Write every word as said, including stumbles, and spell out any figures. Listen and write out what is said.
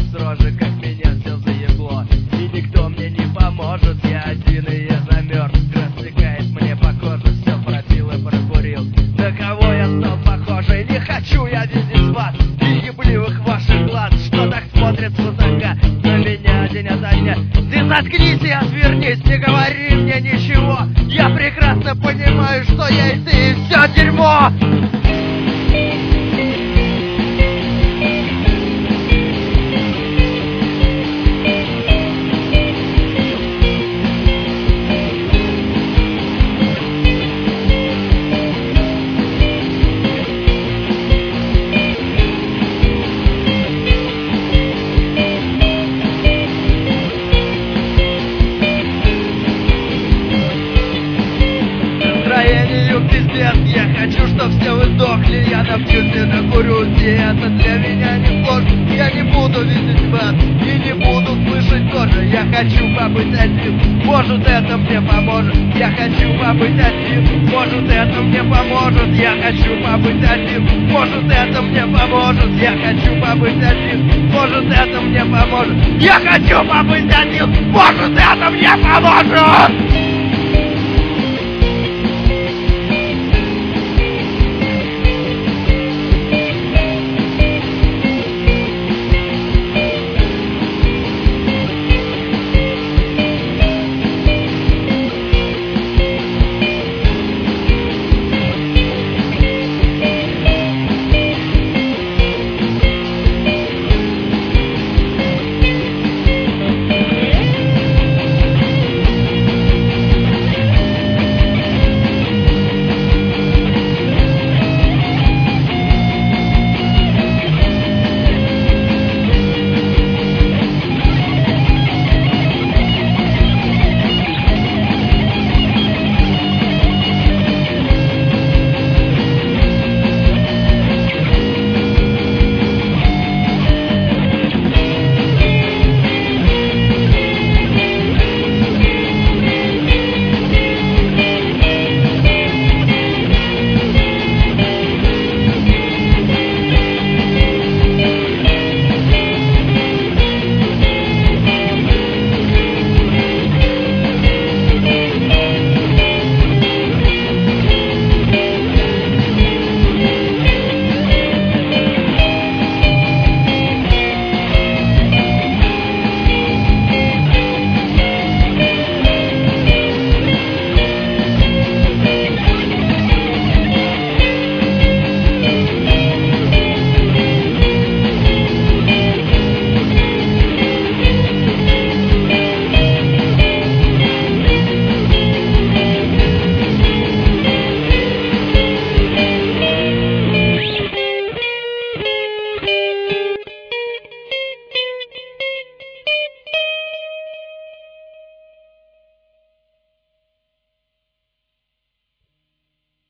строже, как меня все заебло. И никто мне не поможет, я один и я замерз. Растекает мне по коже, все пропил и прокурил. На кого я стал похожий, не хочу я видеть вас и ебливых ваших глаз, что так смотрят свысока на меня день ото дня. Ты заткнись и отвернись, не говори мне ничего. Я прекрасно понимаю, что я и ты, и все дерьмо. Пиздец, я хочу, чтоб все вы сдохли. Я напьюсь накурюсь, и это для меня не сложно. Я не буду видеть вас и не буду слышать тоже. Я хочу побыть один, может это мне поможет. Я хочу побыть один, может это мне поможет. Я хочу побыть один, может это мне поможет. Я хочу побыть один, может это мне поможет. Я хочу побыть один, может это мне поможет.